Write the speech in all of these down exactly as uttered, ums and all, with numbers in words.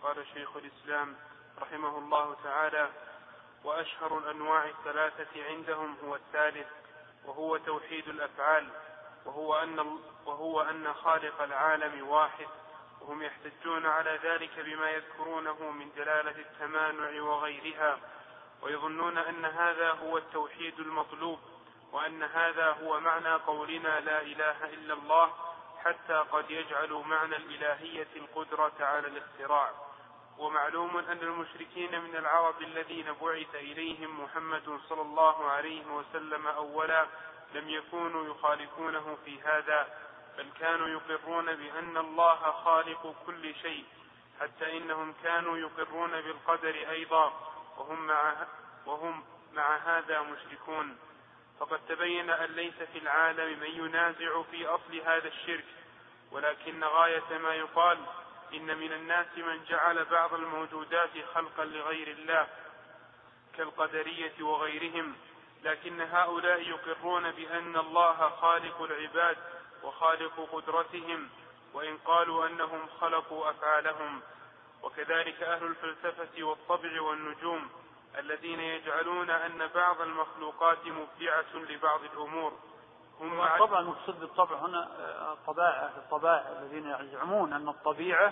قال شيخ الإسلام رحمه الله تعالى: وأشهر الأنواع الثلاثة عندهم هو الثالث، وهو توحيد الأفعال، وهو أن, وهو أن خالق العالم واحد، وهم يحتجون على ذلك بما يذكرونه من دلالة التمانع وغيرها، ويظنون أن هذا هو التوحيد المطلوب، وأن هذا هو معنى قولنا لا إله إلا الله، حتى قد يجعلوا معنى الإلهية القدرة على الاختراع. ومعلوم أن المشركين من العرب الذين بعث إليهم محمد صلى الله عليه وسلم أولا لم يكونوا يخالفونه في هذا، بل كانوا يقرون بأن الله خالق كل شيء، حتى إنهم كانوا يقرون بالقدر أيضا، وهم مع, وهم مع هذا مشركون. فقد تبين أن ليس في العالم من ينازع في أصل هذا الشرك، ولكن غاية ما يقال إن من الناس من جعل بعض الموجودات خلقا لغير الله كالقدرية وغيرهم، لكن هؤلاء يقرون بأن الله خالق العباد وخالق قدرتهم، وإن قالوا أنهم خلقوا أفعالهم. وكذلك أهل الفلسفة والطبع والنجوم الذين يجعلون أن بعض المخلوقات مبدعة لبعض الأمور. هم طبعا المقصود بالطبع هنا الطبائع الطبائع الذين يزعمون أن الطبيعة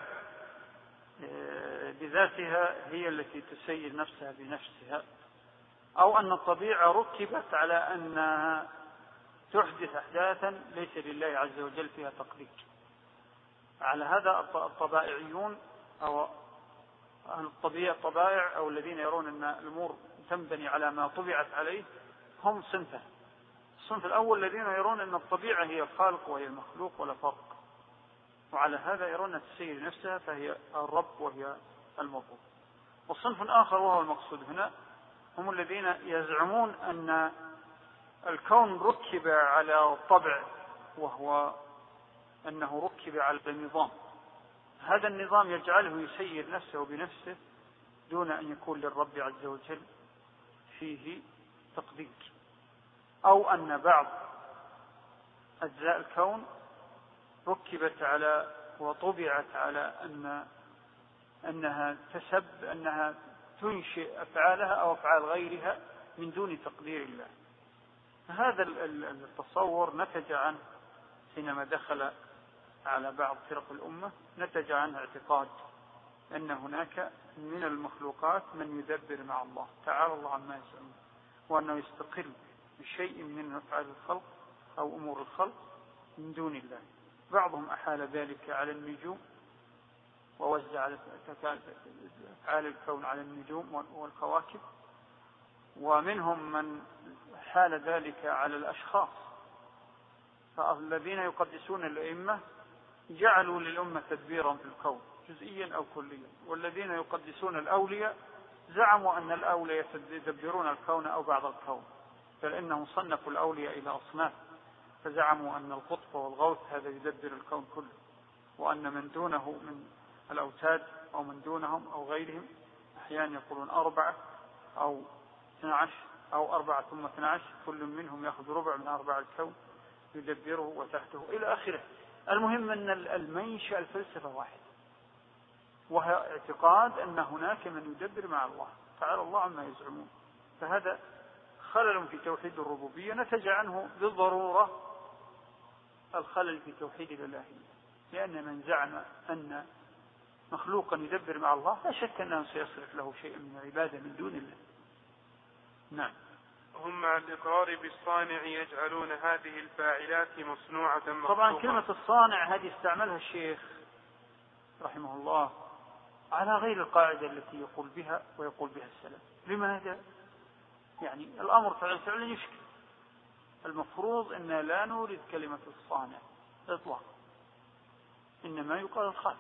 بذاتها هي التي تسير نفسها بنفسها، أو أن الطبيعة ركبت على أنها تحدث أحداثا ليس لله عز وجل فيها تقدير. على هذا الطبائعيون أو أهل الطبيعة الطبائع أو الذين يرون أن الأمور تنبني على ما طبعت عليه هم صنفه. الصنف الأول الذين يرون أن الطبيعة هي الخالق وهي المخلوق ولا فرق، وعلى هذا يرون أن تسير نفسها فهي الرب وهي المربوب. والصنف الآخر وهو المقصود هنا هم الذين يزعمون أن الكون ركب على الطبع، وهو أنه ركب على النظام. هذا النظام يجعله يسير نفسه بنفسه دون أن يكون للرب عز وجل فيه تقدير، أو أن بعض أجزاء الكون ركبت على وطبعت على أن أنها تسب أنها تنشئ أفعالها أو أفعال غيرها من دون تقدير الله. هذا التصور نتج عنه حينما دخل على بعض فرق الأمة، نتج عنه اعتقاد أن هناك من المخلوقات من يدبر مع الله تعالى الله عما يزعمون، وأنه يستقل بشيء من أفعال الخلق أو أمور الخلق من دون الله. بعضهم أحال ذلك على النجوم ووزع أفعال الكون على النجوم والكواكب، ومنهم من حال ذلك على الأشخاص، فالذين يقدسون الأئمة جعلوا للأمة تدبيرا في الكون جزئيا أو كليا، والذين يقدسون الأولياء زعموا أن الأولياء يدبرون الكون أو بعض الكون، بل إنهم صنفوا الأولياء إلى أصناف، فزعموا أن القطب والغوث هذا يدبر الكون كله، وأن من دونه من الأوتاد أو من دونهم أو غيرهم أحيانا يقولون أربعة أو اثنى عشر أو أربعة ثم اثنى عشر، كل منهم يأخذ ربع من أرباع الكون يدبره وتحته إلى آخره. المهم أن المنشأ الفلسفة واحد، وهي اعتقاد أن هناك من يدبر مع الله تعالى الله عما يزعمون. فهذا خلل في توحيد الربوبية نتج عنه بالضرورة الخلل في توحيد الإلهية، لأن من زعم أن مخلوقا يدبر مع الله لا شك أنه سيصرف له شيء من العبادة من دون الله. نعم. هم مع الإقرار بالصانع يجعلون هذه الفاعلات مصنوعة مخلوقة. طبعا كلمة الصانع هذه استعملها الشيخ رحمه الله على غير القاعدة التي يقول بها ويقول بها السلف. لماذا؟ يعني الأمر فعلا يشكل. المفروض أن لا نورد كلمة الصانع إطلاقا، إنما يقال الخالق،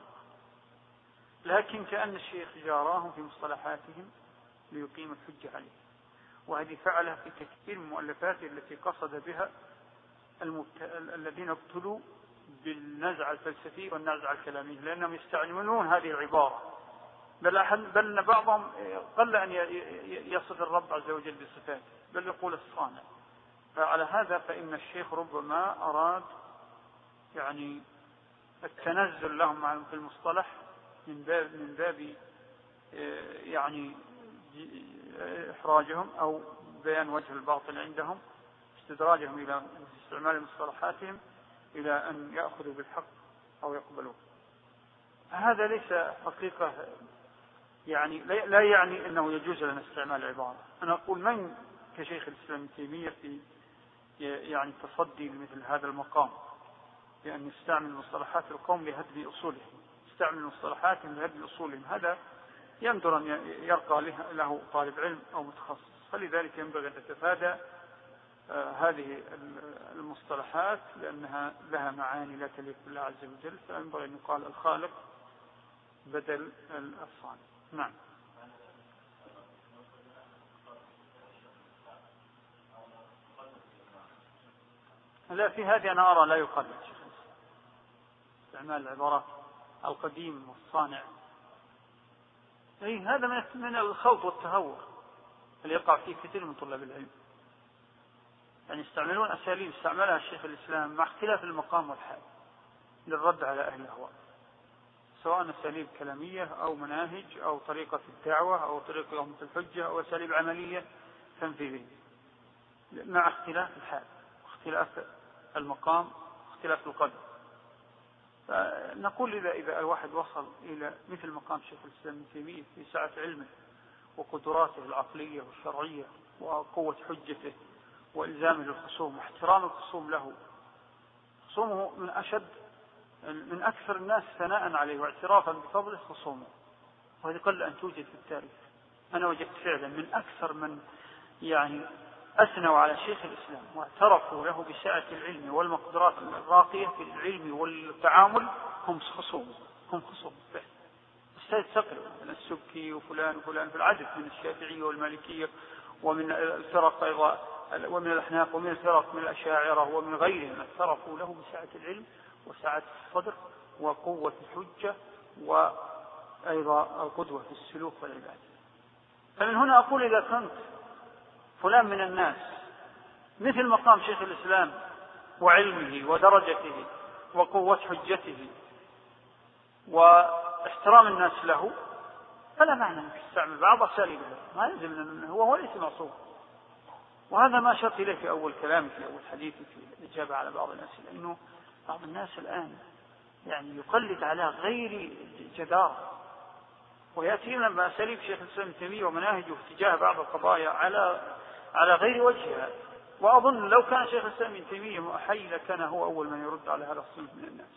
لكن كأن الشيخ جاراهم في مصطلحاتهم ليقيم الحجة عليه، وهذه فعلها في كثير من مؤلفاته التي قصد بها المبت... الذين ابتلوا بالنزعة الفلسفية والنزعة الكلامية، لأنهم يستعملون هذه العبارة، بل, أحل... بل بعضهم قل أن يصف الرب عز وجل بصفاته، بل يقول الصانع. فعلى هذا فإن الشيخ ربما أراد يعني التنزل لهم في المصطلح من باب من باب يعني إحراجهم أو بيان وجه الباطل عندهم، استدراجهم إلى استعمال مصطلحاتهم إلى أن يأخذوا بالحق أو يقبلوه. هذا ليس حقيقة، يعني لا يعني أنه يجوز لنا استعمال العبارة. أنا أقول من كشيخ الإسلام ابن تيمية في يعني تصدي لمثل هذا المقام، لأن يستعمل مصطلحات القوم لهدم أصولهم، يستعمل مصطلحاتهم لهدم أصولهم، هذا يندر أن يرقى له طالب علم أو متخصص. فلذلك ينبغي أن نتفادى آه هذه المصطلحات، لأنها لها معاني لا تليق بالله عز وجل، فينبغي أن يقال الخالق بدل الصانع. نعم. لا، في هذه أنا أرى لا يقال استعمال العبارات القديم والصانع. أي هذا من الخوض والتهور اللي يقع فيه كثير من طلاب العلم، يعني يستعملون أساليب استعملها الشيخ الإسلام مع اختلاف المقام والحال للرد على أهل الأهواء، سواء أساليب كلامية أو مناهج أو طريقة في الدعوة أو طريقة يوم الحجة أو أساليب عملية تنفيذية، مع اختلاف الحال واختلاف المقام واختلاف القدر. فنقول إذا إذا الواحد وصل إلى مثل مقام شيخ الإسلام ابن تيمية في سعة علمه وقدراته العقلية والشرعية وقوة حجته وإلزامه للخصوم واحترام الخصوم له، خصومه من أشد من أكثر الناس ثناء عليه واعترافا بفضله خصومه، وهذه قل أن توجد في التاريخ. أنا وجدت فعلا من أكثر من يعني أثنوا على شيخ الإسلام واعترفوا له بسعة العلم والمقدرات الراقية في العلم والتعامل هم خصوم هم خصوم أستاذ ثقل من السبكي وفلان وفلان في العدد من الشافعية والمالكية ومن الفرق أيضا ومن الأحناف ومن الفرق من الأشاعرة ومن غيرهم اعترفوا له بسعة العلم وسعة الصدر وقوة الحجة وأيضا القدوة في السلوك والعبادة. فمن هنا أقول إذا كنت فلان من الناس مثل مقام شيخ الإسلام وعلمه ودرجته وقوة حجته واحترام الناس له، فلا معنى أن تستعمل بعض أساليبه، ما يلزم أنه هو هو ليس معصوم. وهذا ما أشرت إليه في أول كلامي في أول حديثي في الإجابة على بعض الأسئلة، إنه بعض الناس الآن يعني يقلد على غير جدار ويأتي لنا بأساليب شيخ الإسلام ابن تيمية ومناهجه اتجاه بعض القضايا على على غير وجهها. وأظن لو كان شيخ الإسلام ابن تيمية حي لكان هو أول من يرد على هذا الصنف من الناس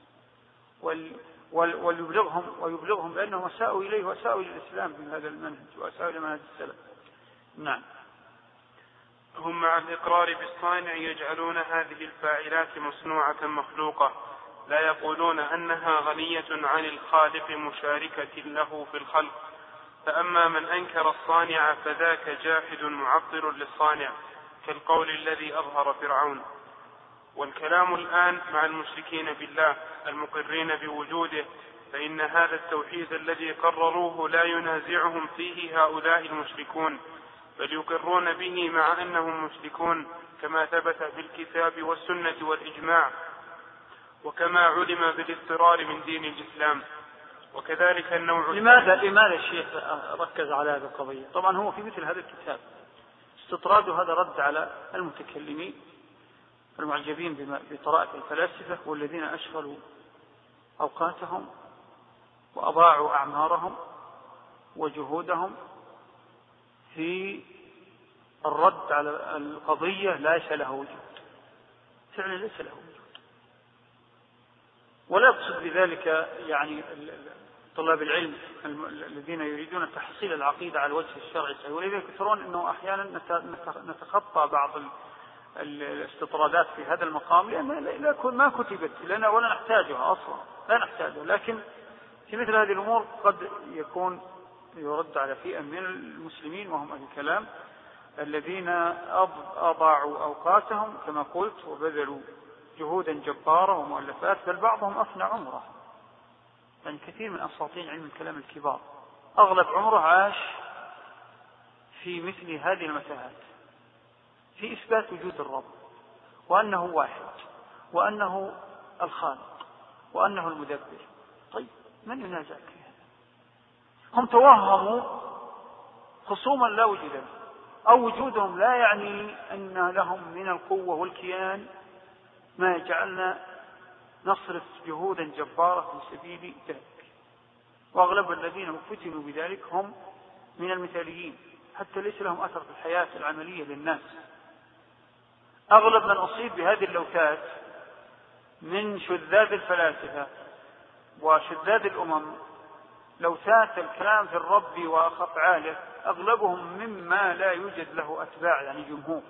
ويبلغهم ويبلغهم بأنهم أساءوا إليه وأساءوا إلى الإسلام من هذا المنهج وأساءوا إلى منهج السلف. نعم. هم مع الإقرار بالصانع يجعلون هذه الفاعلات مصنوعة مخلوقة، لا يقولون أنها غنية عن الخالق مشاركة له في الخلق. فأما من أنكر الصانع فذاك جاحد معطل للصانع، كالقول الذي أظهر فرعون. والكلام الآن مع المشركين بالله المقرين بوجوده، فإن هذا التوحيد الذي قرروه لا ينازعهم فيه هؤلاء المشركون، بل يقرون به مع أنهم مشركون، كما ثبت بالكتاب والسنة والإجماع، وكما علم بالاضطرار من دين الإسلام. وكذلك النوع لماذا لماذا الشيخ ركز على هذه القضية؟ طبعا هو في مثل هذا الكتاب استطراد هذا رد على المتكلمين المعجبين بطرائق الفلاسفة والذين أشغلوا أوقاتهم وأضاعوا أعمارهم وجهودهم في الرد على القضية ليس له وجود، فعلا ليس له وجود. ولا يقصد بذلك يعني طلاب العلم الذين يريدون تحصيل العقيدة على الوجه الشرعي، ولذلك يذكرون أنه أحيانا نتخطى بعض الاستطرادات في هذا المقام لأن ما كتبت لنا ولا نحتاجها أصلا، لا نحتاجها. لكن في مثل هذه الأمور قد يكون يرد على فئة من المسلمين وهم أهل الكلام الذين أضاعوا أوقاتهم كما قلت وبذلوا جهودا جبارة ومؤلفات، بل بعضهم أفنى عمره. يعني كثير من أساطين علم الكلام الكبار أغلب عمره عاش في مثل هذه المتاهات، في إثبات وجود الرب وأنه واحد وأنه الخالق وأنه المدبر. طيب من ينازعك في هذا؟ هم توهموا خصوما لا وجود لهم، أو وجودهم لا يعني أن لهم من القوة والكيان ما يجعلنا نصرف جهودا جبارة في سبيل ذلك. وأغلب الذين فتنوا بذلك هم من المثاليين، حتى ليس لهم أثر في الحياة العملية للناس. أغلب من أصيب بهذه اللوثات من شذاذ الفلاسفة وشذاذ الأمم، لوثات الكلام في الرب وأفعاله، أغلبهم مما لا يوجد له أتباع، يعني جمهور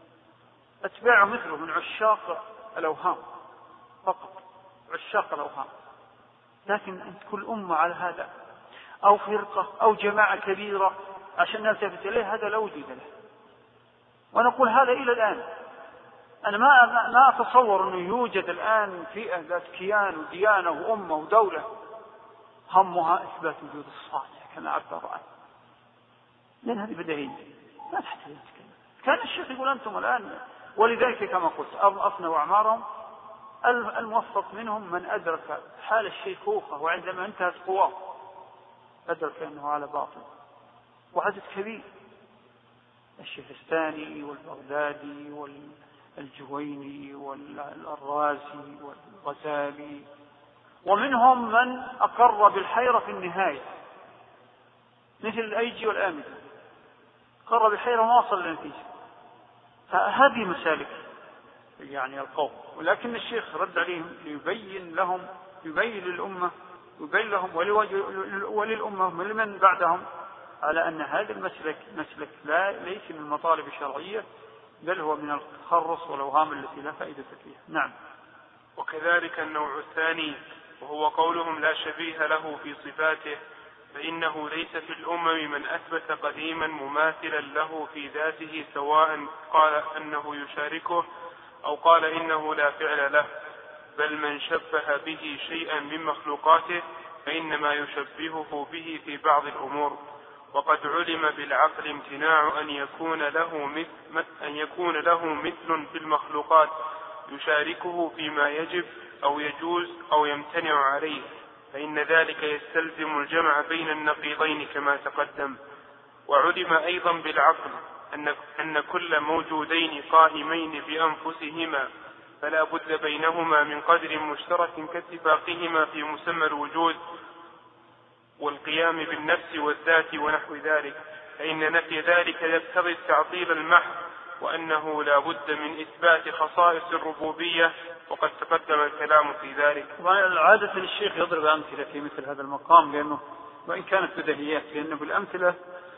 أتباع مثله من عشاق الأوهام فقط، عشاق الأوهام. لكن أنت كل أمة على هذا أو فرقة أو جماعة كبيرة عشان نلتفت إليه، هذا لا وجود له. ونقول هذا إلى الآن. أنا ما ما أتصور أنه يوجد الآن فئة ذات كيان وديانة وأمة ودولة همها إثبات وجود الصالح كما عبر عنه، لأن هذه بديهية ما تحتاج تتكلم. كان الشيخ يقول أنتم الآن، ولذلك كما قلت أفنوا أعمارهم. الموفق منهم من أدرك حال الشيخوخة وعندما انتهت قواه أدرك أنه على باطل، وعدد كبير، الشيخستاني والبغدادي والجويني والرازي والغزالي، ومنهم من أقر بالحيرة في النهاية مثل الأيجي والآمدي، أقر بالحيرة وما وصل للنتيجة. فهذه مسالك يعني القوم، ولكن الشيخ رد عليهم ليبين لهم، يبين للأمة، يبين لهم وللأمة ولمن بعدهم على أن هذا المسلك مسلك لا ليس من المطالب الشرعية، بل هو من التخرص والأوهام التي لا فائدة فيها. نعم. وكذلك النوع الثاني وهو قولهم لا شبيه له في صفاته، فإنه ليس في الأمم من أثبت قديما مماثلا له في ذاته، سواء قال أنه يشاركه أو قال إنه لا فعل له، بل من شبه به شيئا من مخلوقاته فإنما يشبهه به في بعض الأمور. وقد علم بالعقل امتناع أن يكون له مثل, أن يكون له مثل في المخلوقات يشاركه فيما يجب أو يجوز أو يمتنع عليه، فإن ذلك يستلزم الجمع بين النقيضين كما تقدم. وعلم أيضا بالعقل أن, أن كل موجودين قائمين بأنفسهما فلا بد بينهما من قدر مشترك كاتفاقهما في مسمى الوجود والقيام بالنفس والذات ونحو ذلك، فإن نفي ذلك يقتضي التعطيل المحض، وأنه لا بد من إثبات خصائص الربوبية، وقد تقدم الكلام في ذلك. عادة الشيخ يضرب أمثلة في مثل هذا المقام، لأنه وإن كانت بديهيات، لأنه بالأمثلة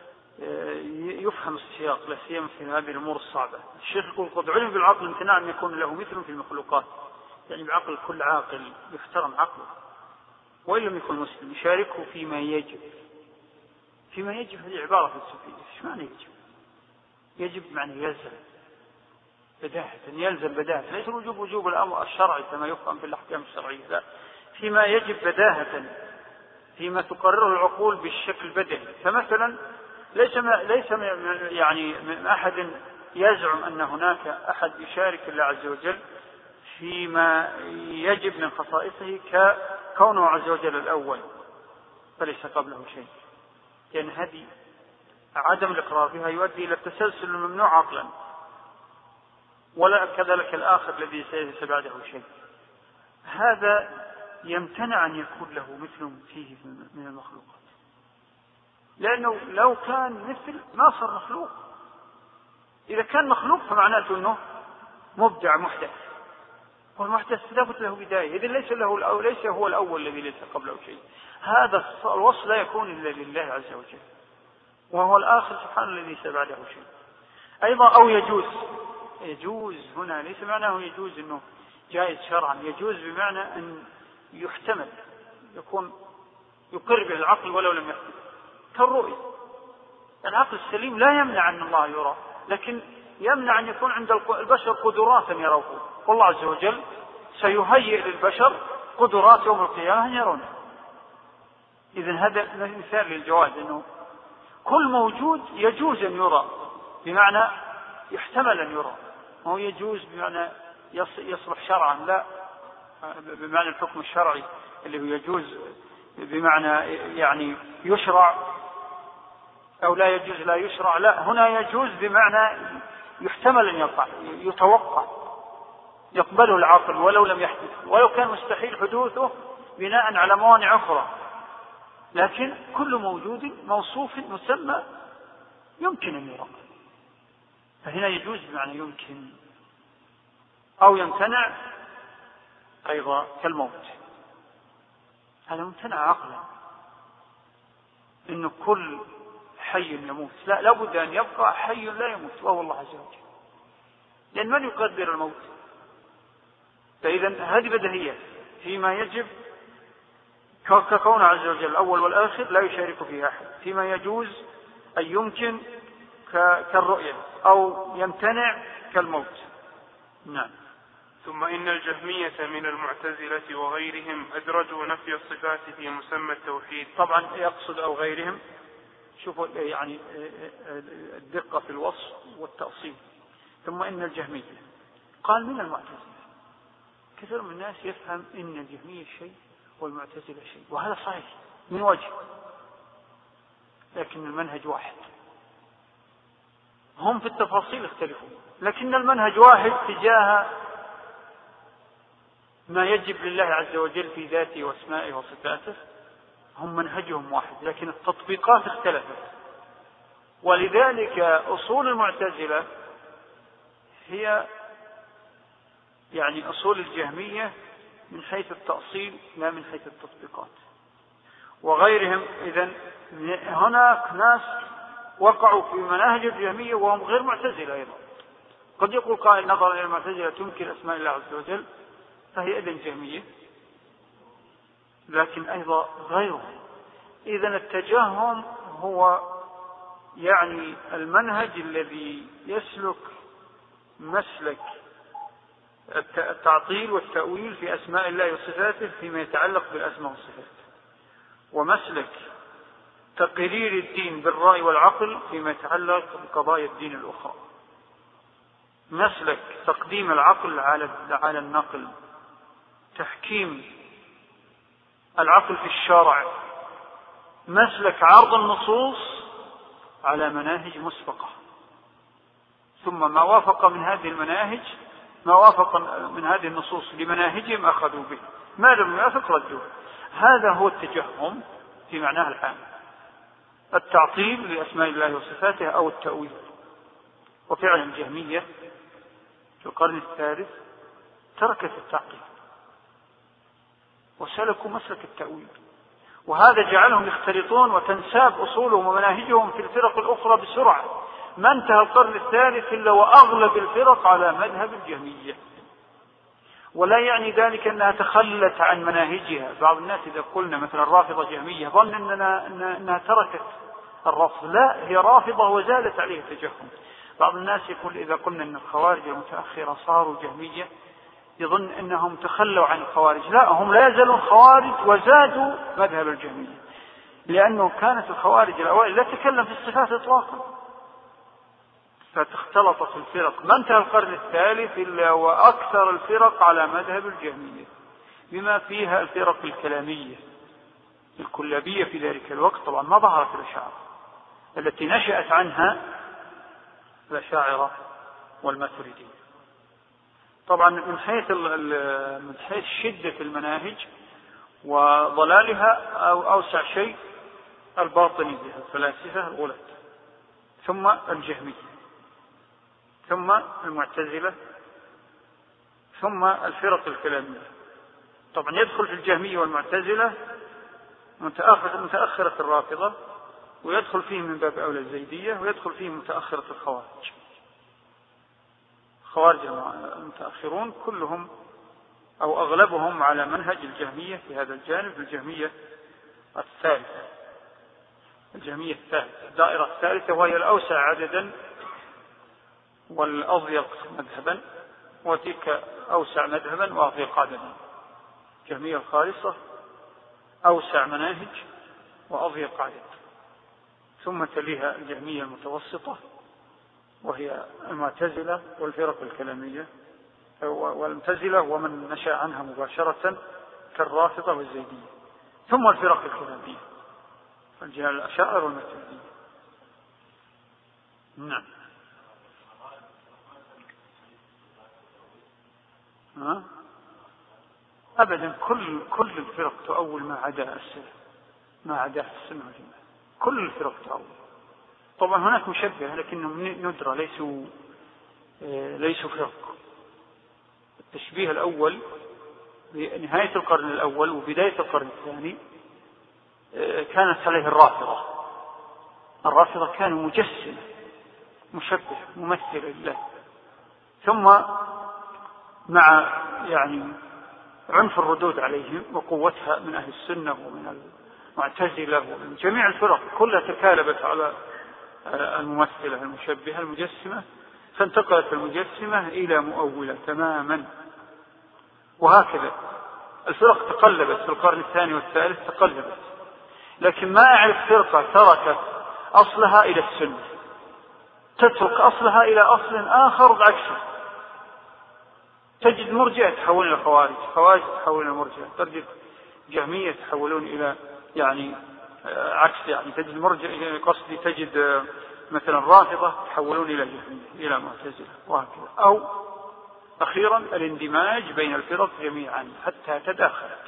يفهم السياق، لا سيما في هذه الأمور الصعبة. الشيخ يقول قد علم بالعقل امتناع أن يكون له مثل في المخلوقات، يعني بعقل كل عاقل يحترم عقله وإن لم يكن مسلم يشاركه فيما يجب. فيما يجب هذه عبارة فلسفية. ايش معنى يجب؟ يجب معنى يلزم بداهة، يلزم بداهة، ليس الوجوب وجوب الأمر الشرعي كما يفهم في الأحكام الشرعية، لا، فيما يجب بداهة، فيما تقرره العقول بالشكل البدني. فمثلا ليس ليس يعني من أحد يزعم أن هناك أحد يشارك الله عز وجل فيما يجب من خصائصه ككونه عز وجل الأول فليس قبله شيء، لأن هذه عدم الإقرار بها يؤدي إلى التسلسل الممنوع عقلا، ولا كذلك الآخر الذي ليس بعده شيء. هذا يمتنع أن يكون له مثل فيه من المخلوقات، لأنه لو كان مثل ما صار مخلوق. إذا كان مخلوق فمعناته أنه مبدع محدث، والمحدث لابد له بداية، إذن ليس له أو ليس هو الأول الذي ليس قبله شيء. هذا الوصف لا يكون إلا لله عز وجل، وهو الآخر سبحانه الذي ليس بعده شيء. أيضا أو يجوز، يجوز هنا ليس معناه يجوز أنه جائز شرعا، يجوز بمعنى أن يحتمل، يكون يقر به العقل ولو لم يحدث، كالرؤية. العقل السليم لا يمنع أن الله يرى، لكن يمنع أن يكون عند البشر قدرات أن يروه، والله عز وجل سيهيئ للبشر قدرات يوم القيامة أن يرونه. إذن هذا مثال للجواز، أنه كل موجود يجوز أن يرى بمعنى يحتمل أن يرى، هو يجوز بمعنى يصلح شرعا، لا بمعنى الحكم الشرعي اللي هو يجوز بمعنى يعني يشرع أو لا يجوز لا يشرع، لا، هنا يجوز بمعنى يحتمل أن يقع، يتوقع، يقبله العقل ولو لم يحدث، ولو كان مستحيل حدوثه بناء على موانع أخرى، لكن كل موجود موصوف مسمى يمكن أن يرى، فهنا يجوز بمعنى يمكن أو يمتنع أيضا كالموت. هذا ممتنع عقلا، إن كل حي يموت، لا، لابد أن يبقى حي لا يموت وهو الله عز وجل، لأن من يقدر الموت؟ فإذا هذه بديهية فيما يجب ككون عز وجل الأول والآخر لا يشارك فيه أحد، فيما يجوز أن يمكن كالرؤية أو يمتنع كالموت. نعم. ثم إن الجهمية من المعتزلة وغيرهم أدرجوا نفي الصفات في مسمى التوحيد. طبعا يقصد أو غيرهم، شوفوا يعني الدقة في الوصف والتأصيل. ثم إن الجهمية قال من المعتزلة، كثير من الناس يفهم إن الجهمية شيء والمعتزلة شيء، وهذا صحيح من وجه، لكن المنهج واحد، هم في التفاصيل اختلفوا، لكن المنهج واحد تجاه ما يجب لله عز وجل في ذاته واسمائه وصفاته، هم منهجهم واحد، لكن التطبيقات اختلفت. ولذلك أصول المعتزلة هي يعني أصول الجهمية من حيث التأصيل لا من حيث التطبيقات، وغيرهم. إذن هناك ناس وقعوا في مناهج الجهمية وهم غير معتزلة أيضا. قد يقول قائل نظرا إلى المعتزلة تنكر أسماء الله عز وجل فهي إذن جهمية، لكن أيضا غيرهم. إذن التجهم هو يعني المنهج الذي يسلك مسلك التعطيل والتأويل في أسماء الله وصفاته فيما يتعلق بالأسماء والصفات، ومسلك تقرير الدين بالرأي والعقل فيما يتعلق بقضايا الدين الأخرى، مسلك تقديم العقل على النقل، تحكيم العقل في الشرع، مسلك عرض النصوص على مناهج مسبقة، ثم ما وافق من هذه المناهج ما وافق من هذه النصوص لمناهجهم أخذوا به، ما لم يوافق ردوه. هذا هو التجهم في معناه العام، التعطيل لأسماء الله وصفاته أو التأويل. وفعلا الجهمية في القرن الثالث تركت التعطيل وسلكوا مسلك التأويل، وهذا جعلهم يختلطون وتنساب أصولهم ومناهجهم في الفرق الأخرى بسرعة. ما انتهى القرن الثالث إلا وأغلب الفرق على مذهب الجهمية، ولا يعني ذلك أنها تخلت عن مناهجها. بعض الناس إذا قلنا مثلا الرافضة جهمية ظن أننا أنها تركت الرفض، لا، هي رافضة وزالت عليه التجهم. بعض الناس يقول إذا قلنا أن الخوارج المتأخرة صاروا جهمية يظن أنهم تخلوا عن الخوارج، لا، هم لا يزالون خوارج وزادوا مذهب الجهمية، لأنه كانت الخوارج الأوائل لا تتكلم في الصفات إطلاقا، فتختلطت الفرق. ما انتهى القرن الثالث إلا وأكثر الفرق على مذهب الجهمية، بما فيها الفرق الكلامية الكلابية في ذلك الوقت. طبعا ما ظهرت الأشاعرة التي نشأت عنها الأشاعرة والماتريدية. طبعا من حيث من حيث شدة المناهج وضلالها أو أوسع شيء الباطنية الفلاسفة الغلاة، ثم الجهمية، ثم المعتزلة، ثم الفرق الكلامية. طبعا يدخل في الجهمية والمعتزلة متأخرة الرافضة، ويدخل فيه من باب أولى الزيدية، ويدخل فيه متأخرة الخوارج. خوارج المتأخرون كلهم أو أغلبهم على منهج الجهمية في هذا الجانب، الجهمية الثالثة الجهمية الثالثة الدائرة الثالثة، وهي الأوسع عددا والأضيق مذهبا، وتلك أوسع مذهبا وأضيق عددا. الجهمية الخالصة أوسع مناهج وأضيق عدد، ثم تليها الجهمية المتوسطة وهي المعتزلة والفرق الكلامية والمعتزلة ومن نشأ عنها مباشرة كالرافضة والزيدية، ثم الفرق الكلامية الجهة الأشاعرة والماتريدية. نعم. ها؟ أبدا كل كل الفرق تؤول ما عدا السلف، ما عدا السنة والجماعة، كل الفرق تؤول. طبعا هناك مشبهة لكنهم ندرة، ليسوا ليسوا فرق. التشبيه الأول بنهاية القرن الأول وبداية القرن الثاني كانت عليه الرافضة. الرافضة كانوا مجسم مشبه ممثل لله، ثم مع يعني عنف الردود عليهم وقوتها من أهل السنة ومن المعتزلة ومن جميع الفرق كلها تكالبت على الممثلة المشبهة المجسمة، فانتقلت المجسمة إلى مؤولة تماما. وهكذا الفرق تقلبت في القرن الثاني والثالث، تقلبت، لكن ما أعرف فرقة تركت أصلها إلى السنة تترك أصلها إلى أصل آخر بعكسه. تجد مرجئة تحولون إلى خوارج، خوارج تحولون إلى مرجئة، تجد جهمية تحولون إلى يعني عكس، يعني تجد مرجئة قصدي تجد مثلا رافضة تحولون إلى جهمية إلى معتزلة وهكذا. أو أخيرا الاندماج بين الفرق جميعا حتى تداخلت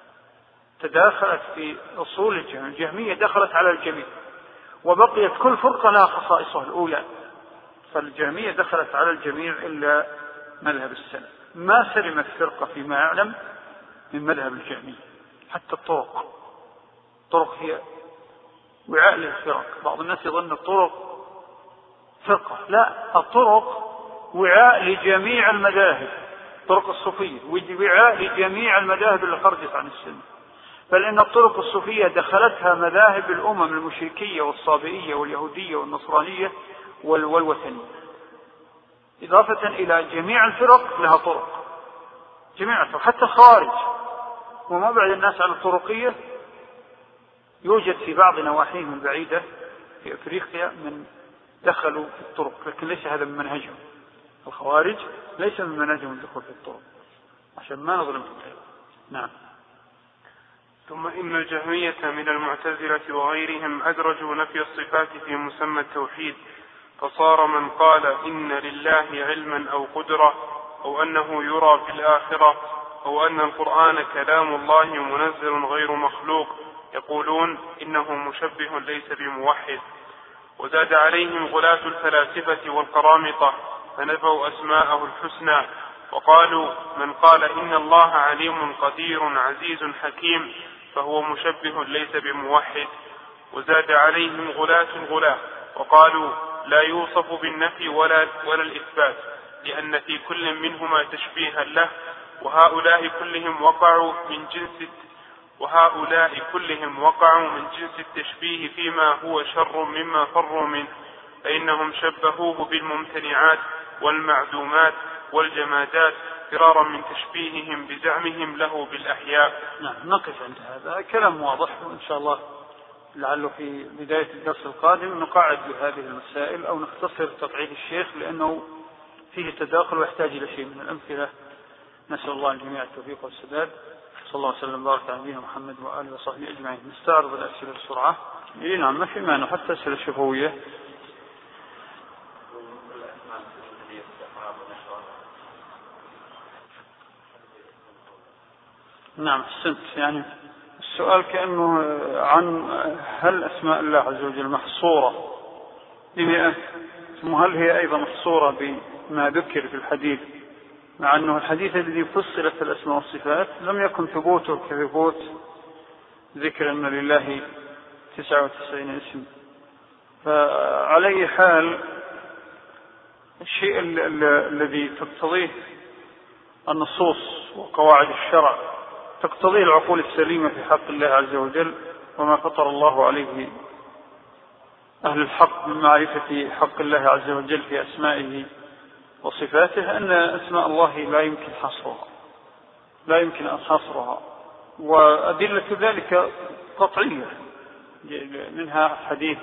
تداخلت في أصول الجهمية. الجهمية دخلت على الجميع وبقيت كل فرقة لها خصائصها الأولى، فالجهمية دخلت على الجميع إلا مذهب السلف. ما سلمت فرقة فيما أعلم من مذهب الجهمية. حتى الطرق الطرق هي وعاء للفرق. بعض الناس يظن الطرق فرقة، لا، الطرق وعاء لجميع المذاهب. طرق الصوفية وعاء لجميع المذاهب اللي خرجت عن السنة، بل إن الطرق الصوفية دخلتها مذاهب الأمم المشركية والصابئية واليهودية والنصرانية والوثنية، إضافة إلى جميع الفرق لها طرق، جميع الفرق حتى الخوارج وما بعد الناس على الطرقية يوجد في بعض نواحيهم البعيدة في أفريقيا من دخلوا في الطرق، لكن ليس هذا من منهجهم. الخوارج ليس من منهجهم الدخول في الطرق، عشان ما نظلم في الكلام. نعم. ثم إن الجهمية من المعتزلة وغيرهم أدرجوا نفي الصفات في مسمى التوحيد، فصار من قال إن لله علما أو قدرة أو أنه يرى في الآخرة أو أن القرآن كلام الله منزل غير مخلوق يقولون إنه مشبه ليس بموحد. وزاد عليهم غلاة الفلاسفة والقرامطة فنفوا أسماءه الحسنى وقالوا من قال إن الله عليم قدير عزيز حكيم فهو مشبه ليس بموحد. وزاد عليهم غلاة الغلاة وقالوا لا يوصف بالنفي ولا, ولا الإثبات لأن في كل منهما تشبيها له، وهؤلاء كلهم وقعوا من جنس وهؤلاء كلهم وقعوا من جنس التشبيه فيما هو شر مما فروا منه، فإنهم شبهوه بالممتنعات والمعدومات والجمادات فرارا من تشبيههم بزعمهم له بالأحياء. نعم، نقف عند هذا كلام واضح، وإن شاء الله لعله في بداية الدرس القادم نقعد بهذه المسائل أو نختصر تقعيد الشيخ لأنه فيه تداخل ويحتاج إلى شيء من الأمثلة. نسأل الله الجميع التوفيق والسداد. صلى الله عليه وسلم بارك على نبينا محمد وآله وصحبه أجمعين. نستعرض الأسئلة بسرعة. إيه نعم، ما في مانع حتى أسئلة شفوية. نعم أحسنت. يعني السؤال كأنه عن هل أسماء الله عز وجل محصورة بمئة، ثم هل هي أيضا محصورة بما ذكر في الحديث، مع أنه الحديث الذي فصلت الأسماء والصفات لم يكن ثبوته كثبوت ذكر أن لله تسعة وتسعين اسم. فعلى حال الشيء الذي تقتضيه النصوص وقواعد الشرع تقتضيه العقول السليمة في حق الله عز وجل، وما فطر الله عليه أهل الحق من معرفة حق الله عز وجل في أسمائه وصفاته، أن أسماء الله لا يمكن حصرها لا يمكن أن حصرها وأدلة ذلك قطعية، منها حديث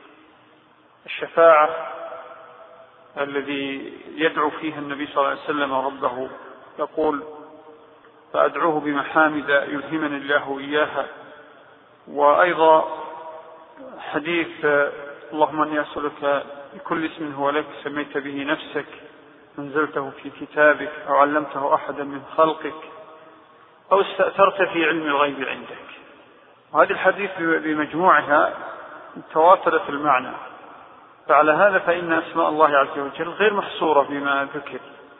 الشفاعة الذي يدعو فيه النبي صلى الله عليه وسلم ربه يقول فأدعوه بمحامد يلهمني الله إياها وأيضا حديث اللهم أني أسألك بكل اسم هو لك سميت به نفسك أنزلته في كتابك أو علمته أحدا من خلقك أو استأثرت في علم الغيب عندك. وهذه الحديث بمجموعها تواترت المعنى، فعلى هذا فإن أسماء الله عز وجل غير محصورة بما ذكر.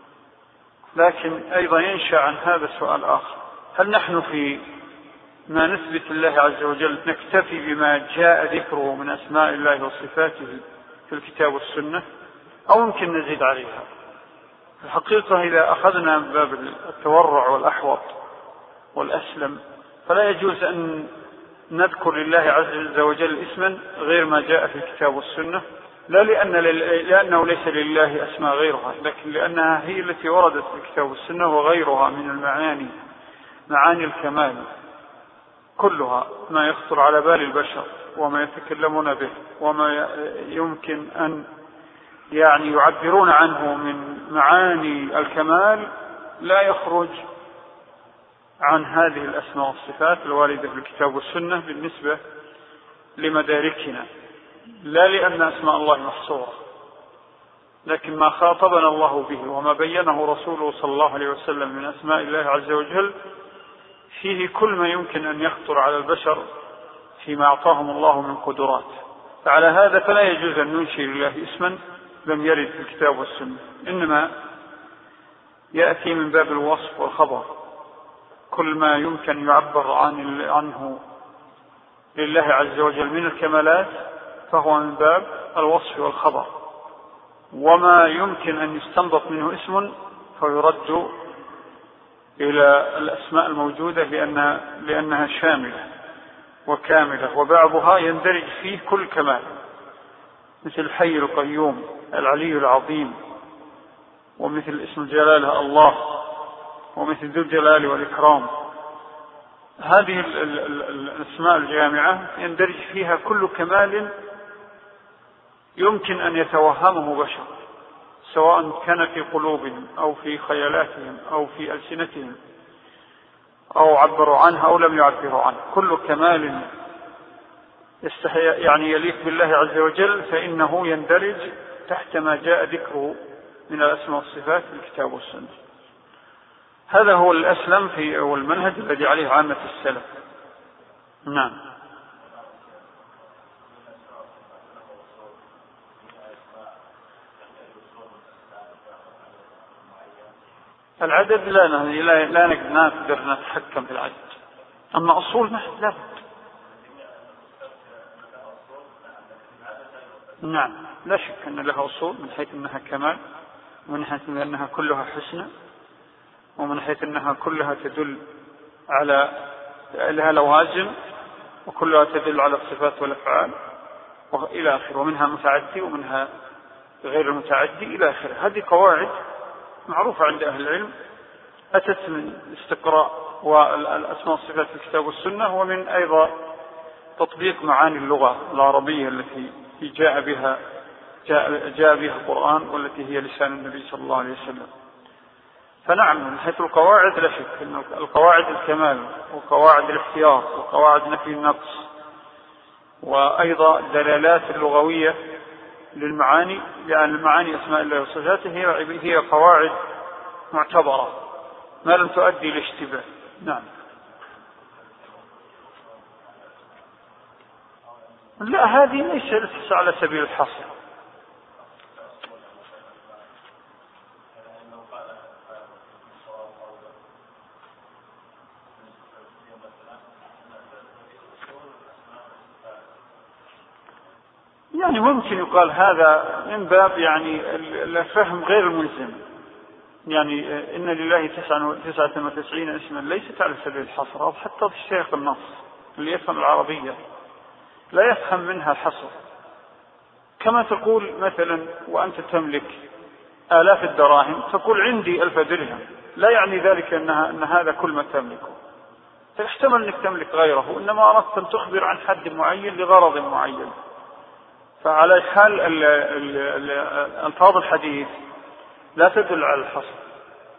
لكن أيضا ينشأ عن هذا سؤال آخر: هل نحن في ما نثبت الله عز وجل نكتفي بما جاء ذكره من أسماء الله وصفاته في الكتاب والسنة أو يمكن نزيد عليها؟ الحقيقة إذا أخذنا باب التورع والأحوط والأسلم فلا يجوز أن نذكر لله عز وجل اسما غير ما جاء في الكتاب والسنة، لا لأن لأنه ليس لله أسماء غيرها، لكن لأنها هي التي وردت في الكتاب والسنة، وغيرها من المعاني معاني الكمال كلها ما يخطر على بال البشر وما يتكلمون به وما يمكن أن يعني يعبرون عنه من معاني الكمال لا يخرج عن هذه الأسماء والصفات الواردة في الكتاب والسنة بالنسبة لمداركنا، لا لأن أسماء الله محصورة، لكن ما خاطبنا الله به وما بينه رسوله صلى الله عليه وسلم من أسماء الله عز وجل فيه كل ما يمكن أن يخطر على البشر فيما أعطاهم الله من قدرات. فعلى هذا فلا يجوز أن ننشئ لله اسما لم يرد في الكتاب والسنة، إنما يأتي من باب الوصف والخبر. كل ما يمكن يعبر عن عنه لله عز وجل من الكمالات فهو من باب الوصف والخبر، وما يمكن أن يستنبط منه اسم فيرد إلى الأسماء الموجودة لأنها, لأنها شاملة وكاملة، وبعضها يندرج فيه كل كمال، مثل الحي القيوم العلي العظيم، ومثل اسم الجلالة الله، ومثل ذو الجلال والإكرام. هذه الأسماء الجامعة يندرج فيها كل كمال يمكن أن يتوهمه بشر، سواء كان في قلوبهم أو في خيالاتهم أو في ألسنتهم أو عبروا عنه أو لم يعبروا عنه. كل كمال يعني يليق بالله عز وجل فإنه يندرج تحت ما جاء ذكره من الأسماء والصفات في الكتاب والسنة. هذا هو الأسلم في والمنهج الذي عليه عامة السلف. نعم. العدد لا لا نقدر نتحكم في العدد، أما أصول نحن لا بد. نعم، لا شك أن لها أصول من حيث أنها كمال، ومن حيث أنها كلها حسنى، ومن حيث أنها كلها تدل على لها لوازم، وكلها تدل على الصفات والأفعال إلى آخره، ومنها متعدي ومنها غير المتعدي إلى آخره. هذه قواعد معروفة عند أهل العلم أتت من استقراء والأسماء والصفات في الكتاب والسنة، ومن أيضا تطبيق معاني اللغة العربية التي جاء بها جاء, جاء بها القرآن، والتي هي لسان النبي صلى الله عليه وسلم. فنعم، من حيث القواعد لا شك أن القواعد الكمال وقواعد الاختيار وقواعد نفي النقص، وأيضا الدلالات اللغوية للمعاني، لأن المعاني أسماء الله وصفاته هي هي قواعد معتبرة ما لم تؤدي إلى اشتباه. نعم. لا، هذه ليست على سبيل الحصر. يعني ممكن يقال هذا من باب يعني الفهم غير الملزم، يعني إن لله تسعة وتسعين اسما ليست على سبيل الحصر، أو حتى في سياق النص اللي يفهم العربية لا يفهم منها الحصر. كما تقول مثلا وأنت تملك آلاف الدراهم تقول عندي ألف درهم، لا يعني ذلك أنها أن هذا كل ما تملكه، فيحتمل أنك تملك غيره، إنما أردت أن تخبر عن حد معين لغرض معين. فعلى حال ألفاظ الحديث لا تدل على الحصر،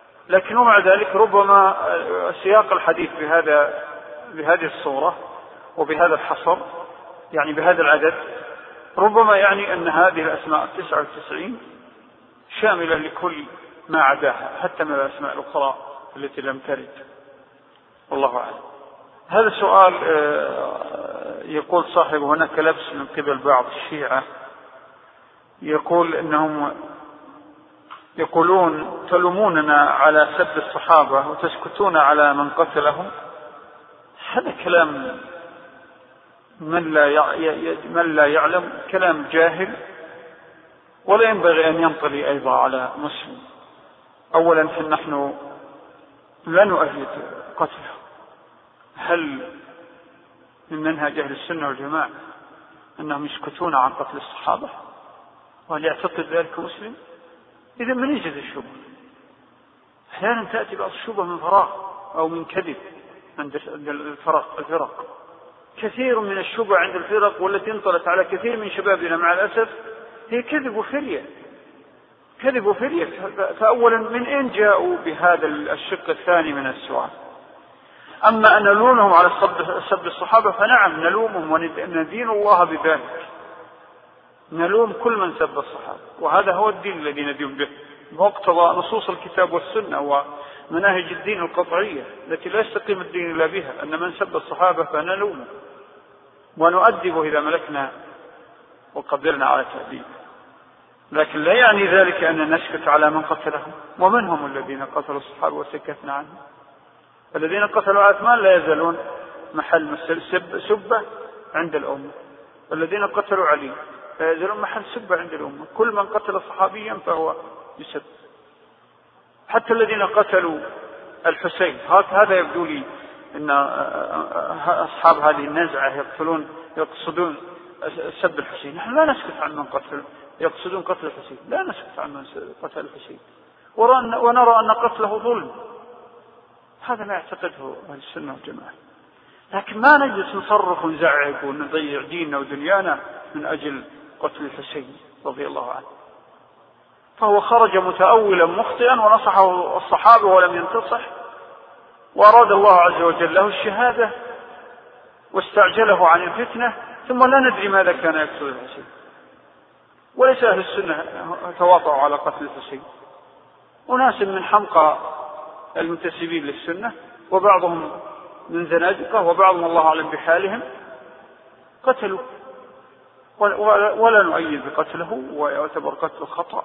لكن مع ذلك ربما سياق الحديث بهذا بهذه الصورة وبهذا الحصر يعني بهذا العدد ربما يعني أن هذه الأسماء التسعة والتسعين شاملة لكل ما عداها حتى من الأسماء الأخرى التي لم ترد، والله أعلم. هذا السؤال يقول صاحب هناك لبس من قبل بعض الشيعة، يقول إنهم يقولون تلوموننا على سب الصحابة وتسكتون على من قتلهم. هذا كلام من لا من لا يعلم، كلام جاهل، ولا ينبغي أن ينطلي أيضا على مسلم. أولا فنحن لا نؤيد قتله. هل من منهج أهل السنة والجماعة أنهم يسكتون عن قتل الصحابة؟ وهل يعتقد ذلك مسلم؟ إذا من يجد الشبهة؟ أحيانا تأتي بعض الشبهة من فراغ أو من كذب عند الفرق الفرق. كثير من الشبهة عند الفرق والتي انطلت على كثير من شبابنا مع الأسف هي كذب وفرية، كذب وفرية. فأولا من أين جاءوا بهذا الشق الثاني من السؤال؟ أما أن نلومهم على سب الصحابة فنعم نلومهم وندين الله بذلك، نلوم كل من سب الصحابة، وهذا هو الدين الذي ندين به بمقتضى نصوص الكتاب والسنة ومناهج الدين القطعية التي لا يستقيم الدين إلا بها، أن من سب الصحابة فنلومه ونؤدبه إذا ملكنا وقدرنا على تأديبه. لكن لا يعني ذلك أن نسكت على من قتلهم. ومن هم الذين قتلوا الصحابة وسكتنا عنهم؟ الذين قتلوا عثمان لا يزالون محل سبة عند الأمة، والذين قتلوا علي لا يزالون محل سبة عند الأمة. كل من قتل صحابيا فهو يسب. حتى الذين قتلوا الحسين، هذا يبدو لي أن أصحاب هذه النزعة يقتلون يقصدون سب الحسين. نحن لا نسكت عن من قتل يقصدون قتل الحسين، لا نسكت عن من قتل الحسين، ونرى أن قتله ظلم. هذا ما يعتقده أهل السنة والجماعة. لكن ما نجلس نصرخ ونزعق ونضيع ديننا ودنيانا من أجل قتل الحسين رضي الله عنه. فهو خرج متأولا مخطئا ونصحه الصحابة ولم ينتصح، وأراد الله عز وجل له الشهادة واستعجله عن الفتنة، ثم لا ندري ماذا كان يقصد الحسين. وليس أهل السنة تواطؤوا على قتل الحسين، وناس من حمقى المنتسبين للسنة وبعضهم من زنادقة وبعضهم الله أعلم بحالهم قتلوا، ولا نؤيد بقتله ويعتبر قتل خطأ،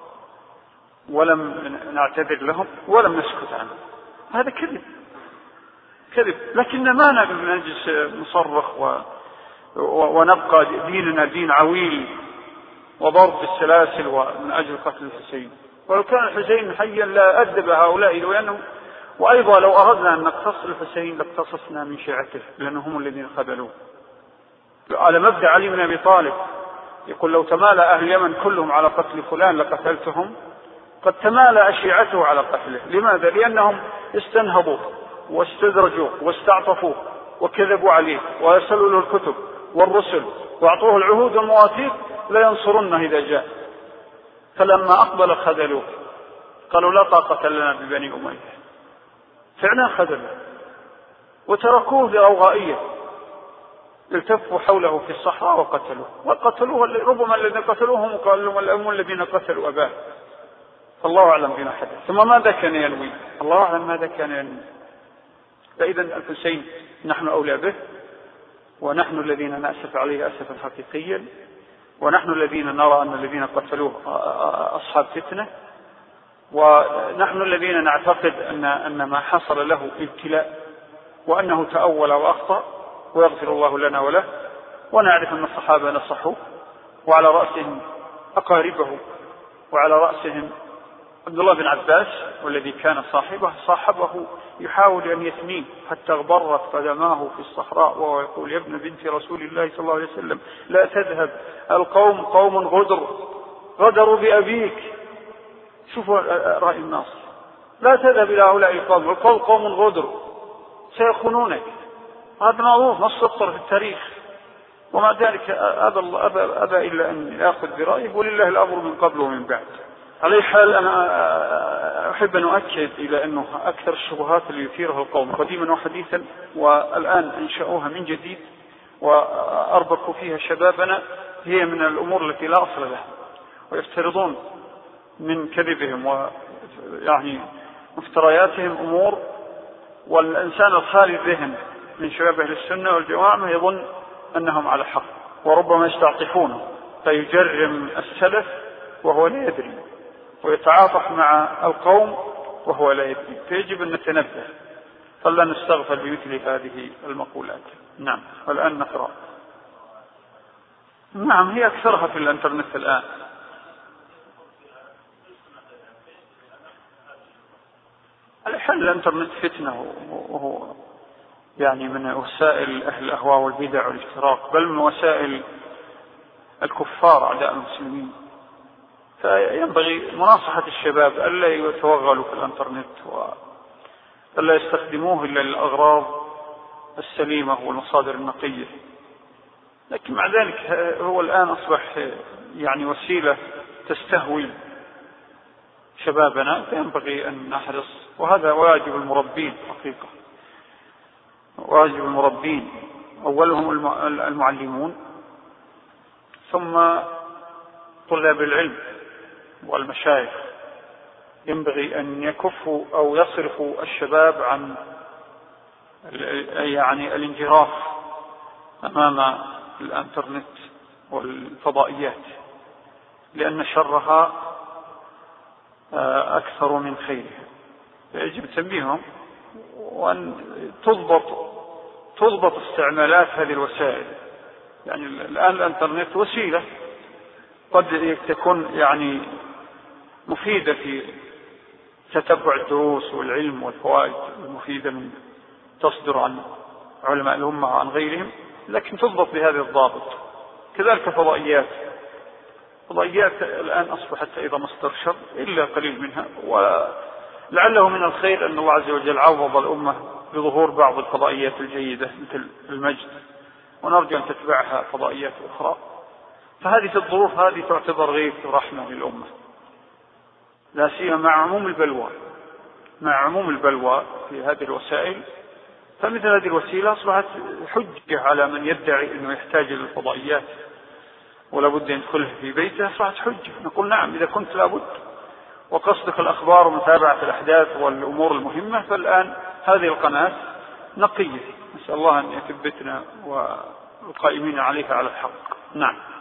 ولم نعتذر لهم ولم نسكت عنه. هذا كذب كذب. لكن ما نجلس نصرخ و... ونبقى ديننا دين عويل وضرب بالسلاسل ومن أجل قتل الحسين. ولو كان الحسين حيا لا أدب هؤلاء، لأنه وأيضا لو أردنا أن نقتص الحسين لاقتصصنا من شيعته، لأنهم هم الذين خذلوه. على مبدأ علي بن أبي طالب يقول لو تمالى أهل اليمن كلهم على قتل فلان لقتلتهم، قد تمالى شيعته على قتله. لماذا؟ لأنهم استنهضوا واستدرجوا واستعطفوا وكذبوا عليه ويرسلوا له الكتب والرسل وأعطوه العهود والمواثيق لا ينصرنه إذا جاء. فلما أقبل خذلوه، قالوا لا طاقة لنا ببني أمية، فعلا خذلوا وتركوه لأوغائية، التفوا حوله في الصحراء وقتلوه. وقتلوه ربما الذين قتلوهم هم الذين قتلوا أباه، فالله أعلم بما حدث. ثم ماذا كان ينوي؟ الله أعلم ماذا كان ينوي. فإذا الحسين نحن أولى به، ونحن الذين نأسف عليه أسفا حقيقيا، ونحن الذين نرى أن الذين قتلوه أصحاب فتنة، ونحن الذين نعتقد أن أن ما حصل له ابتلاء وأنه تأول وأخطأ ويغفر الله لنا وله. ونعرف أن الصحابة نصحوه، وعلى رأسهم أقاربه، وعلى رأسهم عبد الله بن عباس والذي كان صاحبه صاحبه يحاول أن يثنيه حتى اغبرت قدماه في الصحراء، وهو يقول يا ابن بنت رسول الله صلى الله عليه وسلم لا تذهب، القوم قوم غدر غدروا بأبيك. شوفوا رأي الناس، لا تذهب إلى هؤلاء القوم، القوم قوم غدر سيخونونك. هذا معروف نص السطر في التاريخ، ومع ذلك أبى, أبى, أبى إلا أن يأخذ برأيه، ولله الأمر من قبل ومن بعد. على حال أنا أحب أن أؤكد إلى أنه أكثر الشبهات اللي يثيرها القوم قديما وحديثا والآن أنشأوها من جديد وأربكوا فيها شبابنا هي من الأمور التي لا أصل لها، ويفترضون من كذبهم ويعني مفترياتهم أمور، والإنسان الخالي الذهن من شباب أهل السنة والجماعة يظن أنهم على حق، وربما يستعطفونه فيجرم السلف وهو لا يدري، ويتعاطف مع القوم وهو لا يدري، فيجب أن نتنبه، فلا نستغفل بمثل هذه المقولات. نعم. والآن نقرأ. نعم، هي أكثرها في الانترنت الآن. الحل الانترنت فتنة، وهو يعني من وسائل أهل الأهواء والبدع والافتراق، بل من وسائل الكفار أعداء المسلمين. فينبغي مناصحة الشباب ألا يتوغلوا في الانترنت وألا يستخدموه إلا للأغراض السليمة والمصادر النقية. لكن مع ذلك هو الآن أصبح يعني وسيلة تستهوي شبابنا، فينبغي أن نحرص، وهذا واجب المربين حقيقة، واجب المربين، أولهم المعلمون ثم طلاب العلم والمشايخ. ينبغي أن يكفوا أو يصرفوا الشباب عن يعني الانجراف أمام الانترنت والفضائيات، لأن شرها أكثر من خيرها. يجب تنبيههم وأن تضبط تضبط استعمالات هذه الوسائل. يعني الآن الانترنت وسيلة قد تكون يعني مفيدة في تتبع الدروس والعلم والفوائد المفيدة من تصدر عن علماء الأمة وعن غيرهم، لكن تضبط بهذا الضابط. كذلك فضائيات فضائيات الآن أصبحت أيضا مصدر شر إلا قليل منها، ولعله من الخير أن الله عز وجل عوض الأمة بظهور بعض الفضائيات الجيدة مثل المجد، ونرجو أن تتبعها فضائيات أخرى. فهذه في الظروف هذه تعتبر غيث ورحمة للأمة، لا سيما مع عموم البلوى مع عموم البلوى في هذه الوسائل. فمثل هذه الوسيلة أصبحت حجة على من يدعي أنه يحتاج للفضائيات ولا بد أن يدخله في بيته، أصبحت حجة. نقول نعم، إذا كنت لابد وقصدك الأخبار ومتابعة الأحداث والأمور المهمة، فالآن هذه القناة نقية، نسأل الله أن يثبتنا والقائمين عليها على الحق. نعم.